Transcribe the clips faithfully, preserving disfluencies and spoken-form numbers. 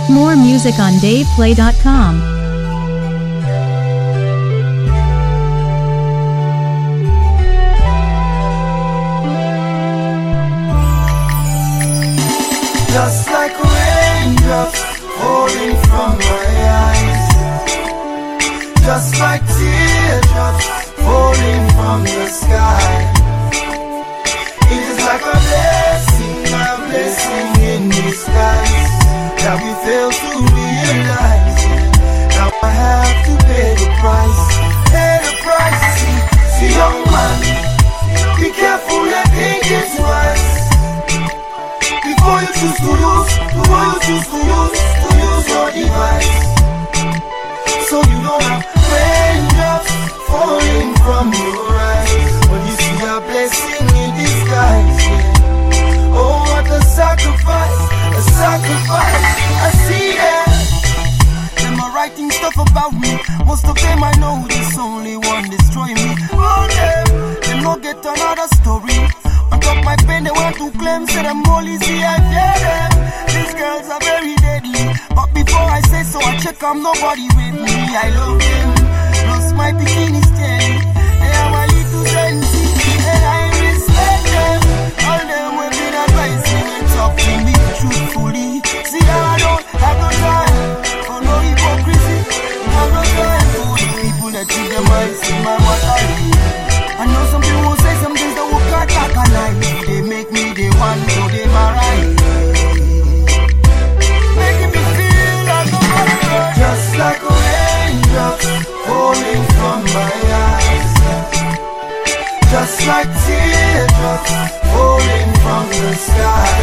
More music on Dave Play dot com. Just like raindrops falling from my eyes, just like teardrops falling from the sky. It is like a blessing, a blessing in disguise that we fail to realize. Now I have to pay the price, pay the price. See, see young man, be careful and think it twice before you choose to use, before you choose to use, to use your device. So you don't have raindrops falling from your eyes when you see a blessing in disguise. Yeah. Oh, what a sacrifice, a sacrifice. I see them. Them are writing stuff about me. Most of them I know, this only one destroy me. Oh, them, they no get another story. On top my pen, they want to claim, say them all easy, I fear them. These girls are very deadly, but before I say so, I check I'm nobody with me. I love them, plus my bikini steady. They are my little sensei, and I respect them. All them will be advising and talk to me truthfully. See how I don't have no time for no hypocrisy. Have no time for the people that treat them eyes in my water. I know some people will say some things that will cut back a line. They make me the one, so they my right. Making me feel like a mother. Just like raindrops falling from my eyes, just like teardrops falling from the sky.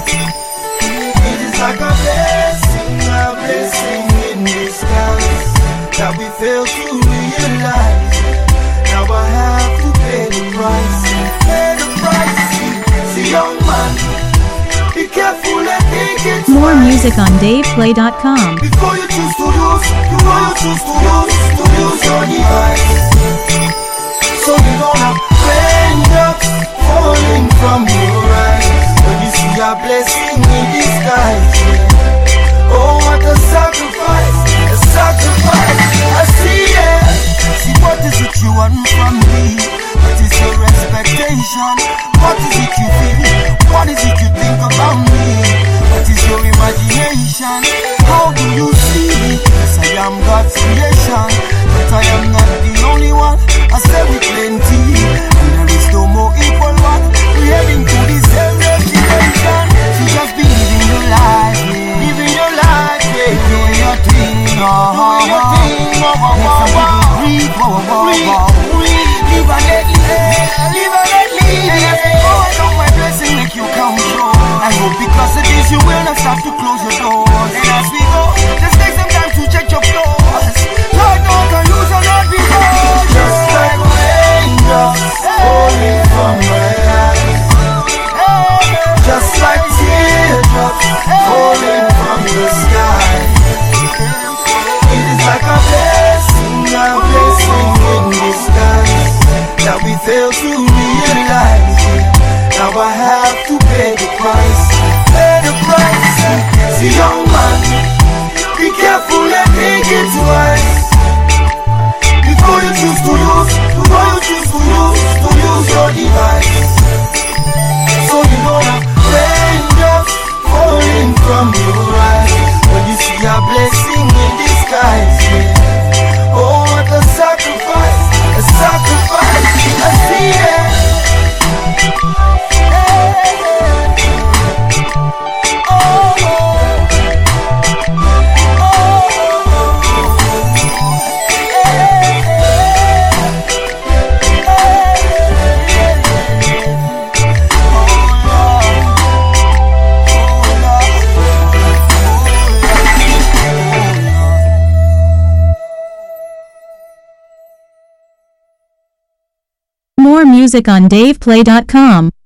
It is like a blessing, a blessing in disguise that we fail to realize. Now I have to pay the price, pay the price. See, young man, be careful and think it More twice music on Dave Play dot com. before you choose to use, before you choose to use, to use your device. So you don't have raindrops falling from your eyes when you see a blessing in disguise. Oh, what a sacrifice, a sacrifice. I see it. See, what is it you want from me? What is your expectation? What is it you feel? What is it you think about me? What is your imagination? How do you see me? Yes, I am God's creation, but I am not the only one. I say we plenty, and there is no more equal one. We're heading to the same destination. So just be living your life, yeah. Living your life, yeah. Doing your thing, oh, doing your thing, oh, oh, oh, oh, oh. Breathe, oh, oh, oh, oh. Live and let live, live and let live. And I say, oh, I know my blessing make you count your. I hope because of this you will not start to close your doors. And as we go, just take some time to check your flaws. Lord, no can lose or not be lost. Just like raindrops falling from my eyes, just like teardrops falling from the sky. It is like a blessing, a blessing in disguise that we fail to realize. Now I have to pay the price, pay the price. See, young man, be careful and think it twice before you choose to use, before you choose to use, to use your device. So you don't have raindrops falling from your eyes when you see a blessing in disguise. Yeah. Oh, what a sacrifice, a sacrifice. I see it. More music on Dave Play dot com.